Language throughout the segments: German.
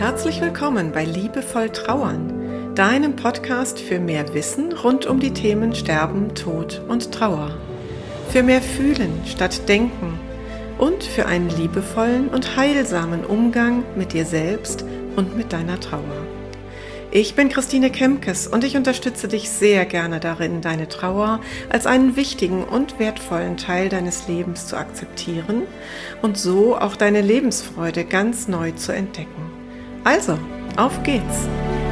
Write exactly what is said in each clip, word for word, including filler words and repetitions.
Herzlich willkommen bei Liebevoll Trauern, deinem Podcast für mehr Wissen rund um die Themen Sterben, Tod und Trauer. Für mehr Fühlen statt Denken und für einen liebevollen und heilsamen Umgang mit dir selbst und mit deiner Trauer. Ich bin Christine Kemkes und ich unterstütze dich sehr gerne darin, deine Trauer als einen wichtigen und wertvollen Teil deines Lebens zu akzeptieren und so auch deine Lebensfreude ganz neu zu entdecken. Also, auf geht's!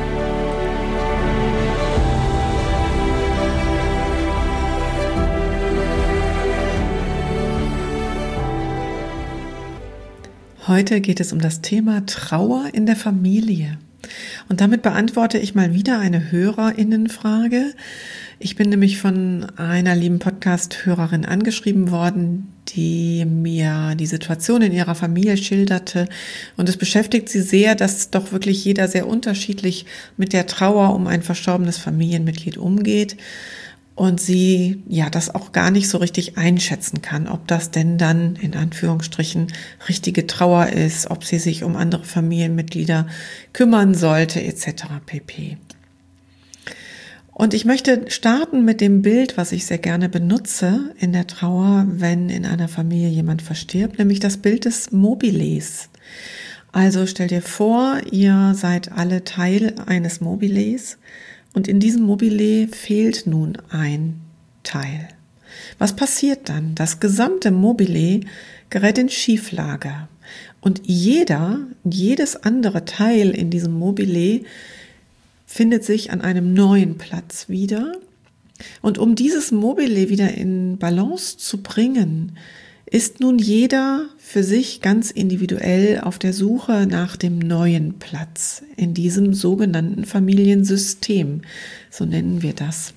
Heute geht es um das Thema Trauer in der Familie. Und damit beantworte ich mal wieder eine HörerInnenfrage. Ich bin nämlich von einer lieben Podcast-Hörerin angeschrieben worden, die mir die Situation in ihrer Familie schilderte. Und es beschäftigt sie sehr, dass doch wirklich jeder sehr unterschiedlich mit der Trauer um ein verstorbenes Familienmitglied umgeht. Und sie ja das auch gar nicht so richtig einschätzen kann, ob das denn dann in Anführungsstrichen richtige Trauer ist, ob sie sich um andere Familienmitglieder kümmern sollte, et cetera pp. Und ich möchte starten mit dem Bild, was ich sehr gerne benutze in der Trauer, wenn in einer Familie jemand verstirbt, nämlich das Bild des Mobiles. Also stell dir vor, ihr seid alle Teil eines Mobiles. Und in diesem Mobile fehlt nun ein Teil. Was passiert dann? Das gesamte Mobile gerät in Schieflage. Und jeder, jedes andere Teil in diesem Mobile findet sich an einem neuen Platz wieder. Und um dieses Mobile wieder in Balance zu bringen, ist nun jeder für sich ganz individuell auf der Suche nach dem neuen Platz in diesem sogenannten Familiensystem, so nennen wir das.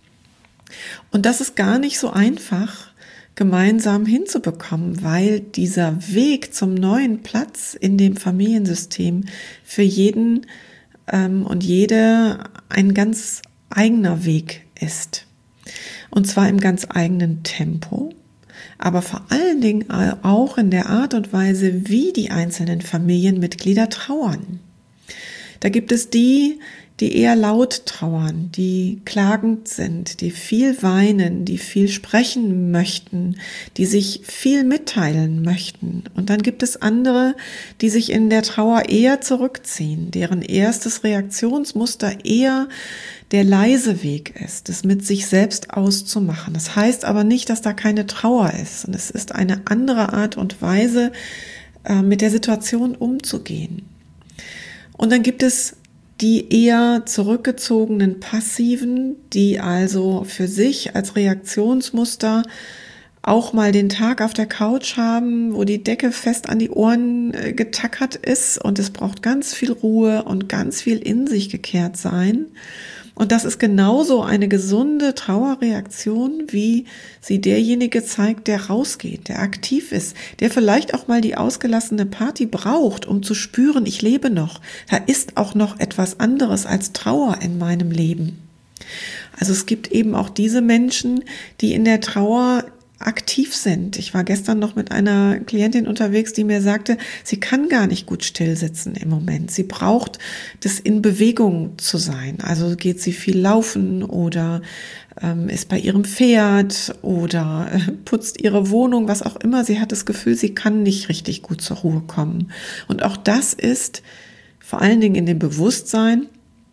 Und das ist gar nicht so einfach, gemeinsam hinzubekommen, weil dieser Weg zum neuen Platz in dem Familiensystem für jeden ähm, und jede ein ganz eigener Weg ist. Und zwar im ganz eigenen Tempo. Aber vor allen Dingen auch in der Art und Weise, wie die einzelnen Familienmitglieder trauern. Da gibt es die, die eher laut trauern, die klagend sind, die viel weinen, die viel sprechen möchten, die sich viel mitteilen möchten. Und dann gibt es andere, die sich in der Trauer eher zurückziehen, deren erstes Reaktionsmuster eher der leise Weg ist, es mit sich selbst auszumachen. Das heißt aber nicht, dass da keine Trauer ist. Und es ist eine andere Art und Weise, mit der Situation umzugehen. Und dann gibt es die eher zurückgezogenen Passiven, die also für sich als Reaktionsmuster auch mal den Tag auf der Couch haben, wo die Decke fest an die Ohren getackert ist und es braucht ganz viel Ruhe und ganz viel in sich gekehrt sein. Und das ist genauso eine gesunde Trauerreaktion, wie sie derjenige zeigt, der rausgeht, der aktiv ist, der vielleicht auch mal die ausgelassene Party braucht, um zu spüren, ich lebe noch. Da ist auch noch etwas anderes als Trauer in meinem Leben. Also es gibt eben auch diese Menschen, die in der Trauer aktiv sind. Ich war gestern noch mit einer Klientin unterwegs, die mir sagte, sie kann gar nicht gut still sitzen im Moment. Sie braucht das in Bewegung zu sein. Also geht sie viel laufen oder ähm, ist bei ihrem Pferd oder äh, putzt ihre Wohnung, was auch immer. Sie hat das Gefühl, sie kann nicht richtig gut zur Ruhe kommen. Und auch das ist vor allen Dingen in dem Bewusstsein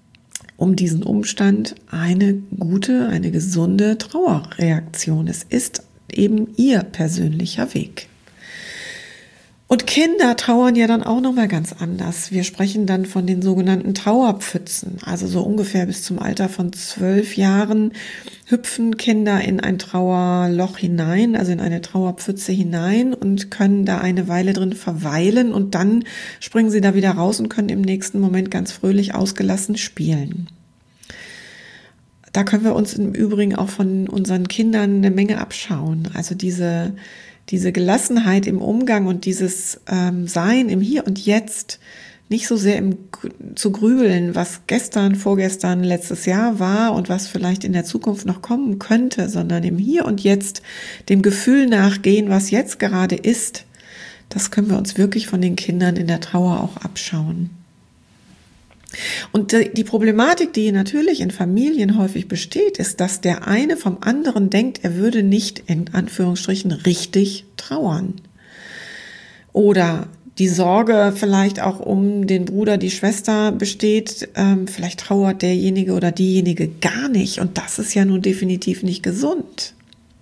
um diesen Umstand eine gute, eine gesunde Trauerreaktion. Es ist eben ihr persönlicher Weg. Und Kinder trauern ja dann auch nochmal ganz anders. Wir sprechen dann von den sogenannten Trauerpfützen. Also so ungefähr bis zum Alter von zwölf Jahren hüpfen Kinder in ein Trauerloch hinein, also in eine Trauerpfütze hinein und können da eine Weile drin verweilen und dann springen sie da wieder raus und können im nächsten Moment ganz fröhlich ausgelassen spielen. Da können wir uns im Übrigen auch von unseren Kindern eine Menge abschauen. Also diese, diese Gelassenheit im Umgang und dieses ähm, Sein im Hier und Jetzt, nicht so sehr im, zu grübeln, was gestern, vorgestern, letztes Jahr war und was vielleicht in der Zukunft noch kommen könnte, sondern im Hier und Jetzt dem Gefühl nachgehen, was jetzt gerade ist. Das können wir uns wirklich von den Kindern in der Trauer auch abschauen. Und die Problematik, die natürlich in Familien häufig besteht, ist, dass der eine vom anderen denkt, er würde nicht in Anführungsstrichen richtig trauern. Oder die Sorge vielleicht auch um den Bruder, die Schwester besteht, ähm, vielleicht trauert derjenige oder diejenige gar nicht. Und das ist ja nun definitiv nicht gesund.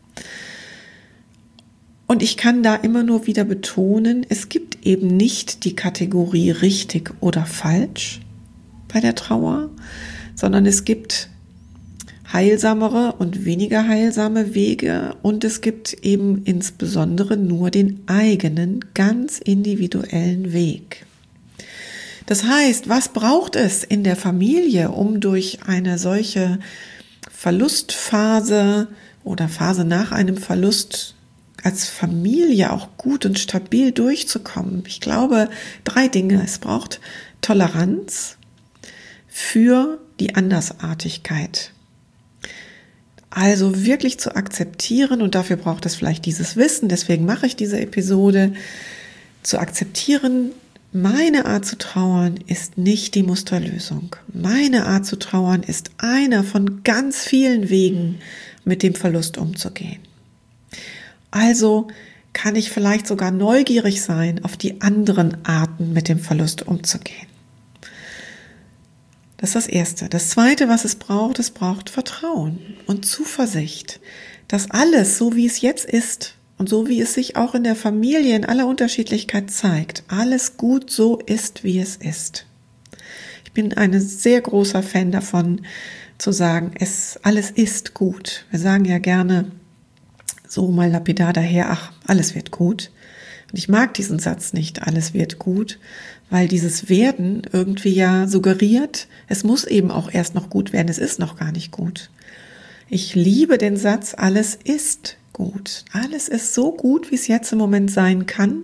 Und ich kann da immer nur wieder betonen, es gibt eben nicht die Kategorie richtig oder falsch bei der Trauer, sondern es gibt heilsamere und weniger heilsame Wege und es gibt eben insbesondere nur den eigenen, ganz individuellen Weg. Das heißt, was braucht es in der Familie, um durch eine solche Verlustphase oder Phase nach einem Verlust als Familie auch gut und stabil durchzukommen? Ich glaube, drei Dinge. Es braucht Toleranz für die Andersartigkeit. Also wirklich zu akzeptieren, und dafür braucht es vielleicht dieses Wissen, deswegen mache ich diese Episode, zu akzeptieren, meine Art zu trauern ist nicht die Musterlösung. Meine Art zu trauern ist einer von ganz vielen Wegen, mit dem Verlust umzugehen. Also kann ich vielleicht sogar neugierig sein auf die anderen Arten, mit dem Verlust umzugehen. Das ist das Erste. Das Zweite, was es braucht, es braucht Vertrauen und Zuversicht, dass alles, so wie es jetzt ist und so wie es sich auch in der Familie in aller Unterschiedlichkeit zeigt, alles gut so ist, wie es ist. Ich bin ein sehr großer Fan davon, zu sagen, es alles ist gut. Wir sagen ja gerne so mal lapidar daher, ach, alles wird gut. Und ich mag diesen Satz nicht, alles wird gut, weil dieses Werden irgendwie ja suggeriert, es muss eben auch erst noch gut werden, es ist noch gar nicht gut. Ich liebe den Satz, alles ist gut. Alles ist so gut, wie es jetzt im Moment sein kann.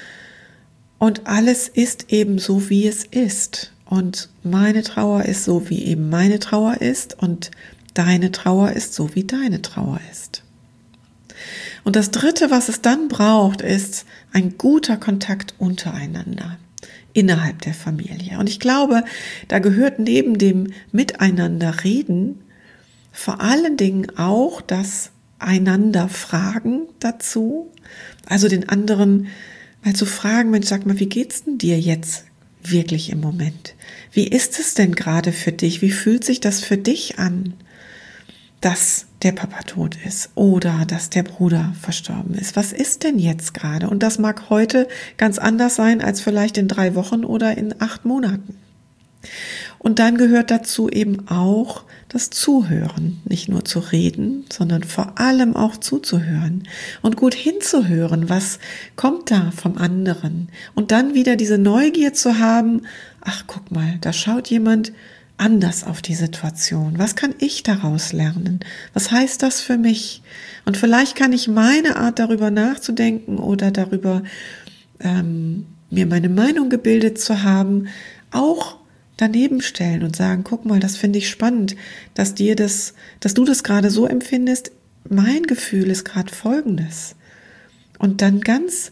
Und alles ist eben so, wie es ist. Und meine Trauer ist so, wie eben meine Trauer ist. Und deine Trauer ist so, wie deine Trauer ist. Und das Dritte, was es dann braucht, ist ein guter Kontakt untereinander, innerhalb der Familie. Und ich glaube, da gehört neben dem Miteinanderreden vor allen Dingen auch das Einander-Fragen dazu. Also den anderen mal zu fragen, Mensch, sag mal, wie geht's denn dir jetzt wirklich im Moment? Wie ist es denn gerade für dich? Wie fühlt sich das für dich an, dass der Papa tot ist oder dass der Bruder verstorben ist? Was ist denn jetzt gerade? Und das mag heute ganz anders sein als vielleicht in drei Wochen oder in acht Monaten. Und dann gehört dazu eben auch das Zuhören, nicht nur zu reden, sondern vor allem auch zuzuhören und gut hinzuhören, was kommt da vom anderen. Und dann wieder diese Neugier zu haben, ach guck mal, da schaut jemand anders auf die Situation. Was kann ich daraus lernen? Was heißt das für mich? Und vielleicht kann ich meine Art, darüber nachzudenken oder darüber ähm, mir meine Meinung gebildet zu haben, auch daneben stellen und sagen, guck mal, das finde ich spannend, dass dir das, dass du das gerade so empfindest. Mein Gefühl ist gerade folgendes. Und dann ganz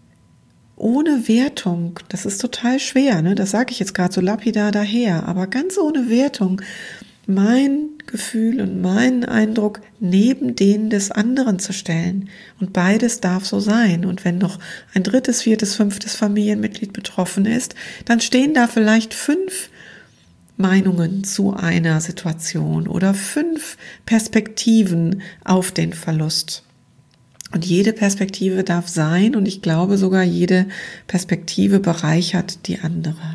ohne Wertung, das ist total schwer, ne? Das sage ich jetzt gerade so lapidar daher, aber ganz ohne Wertung, mein Gefühl und meinen Eindruck neben den des anderen zu stellen. Und beides darf so sein. Und wenn noch ein drittes, viertes, fünftes Familienmitglied betroffen ist, dann stehen da vielleicht fünf Meinungen zu einer Situation oder fünf Perspektiven auf den Verlust. Und jede Perspektive darf sein und ich glaube sogar, jede Perspektive bereichert die andere.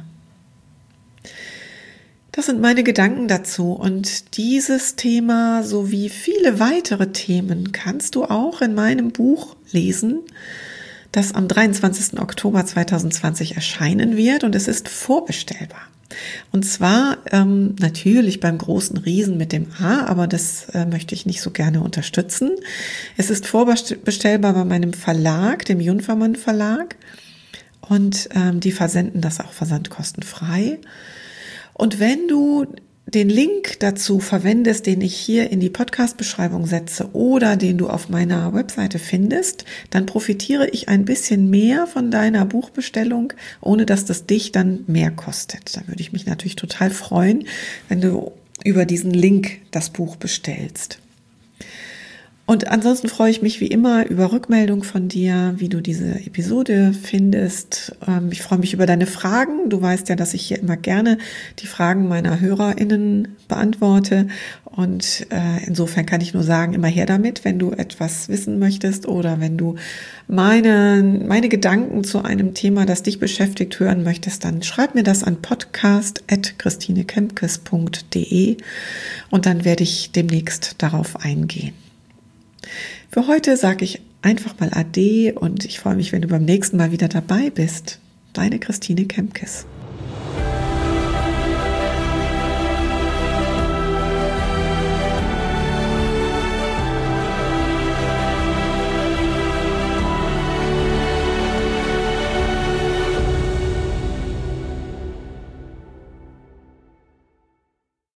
Das sind meine Gedanken dazu und dieses Thema sowie viele weitere Themen kannst du auch in meinem Buch lesen, das am dreiundzwanzigsten Oktober zweitausendzwanzig erscheinen wird und es ist vorbestellbar. Und zwar ähm, natürlich beim großen Riesen mit dem A, aber das äh, möchte ich nicht so gerne unterstützen. Es ist vorbestellbar bei meinem Verlag, dem Junfermann Verlag und ähm, die versenden das auch versandkostenfrei. Und wenn du den Link dazu verwendest, den ich hier in die Podcast-Beschreibung setze oder den du auf meiner Webseite findest, dann profitiere ich ein bisschen mehr von deiner Buchbestellung, ohne dass das dich dann mehr kostet. Da würde ich mich natürlich total freuen, wenn du über diesen Link das Buch bestellst. Und ansonsten freue ich mich wie immer über Rückmeldung von dir, wie du diese Episode findest. Ich freue mich über deine Fragen. Du weißt ja, dass ich hier immer gerne die Fragen meiner HörerInnen beantworte. Und insofern kann ich nur sagen, immer her damit, wenn du etwas wissen möchtest oder wenn du meine, meine Gedanken zu einem Thema, das dich beschäftigt, hören möchtest, dann schreib mir das an podcast at christinekemkes punkt de und dann werde ich demnächst darauf eingehen. Für heute sage ich einfach mal Ade und ich freue mich, wenn du beim nächsten Mal wieder dabei bist. Deine Christine Kemkes.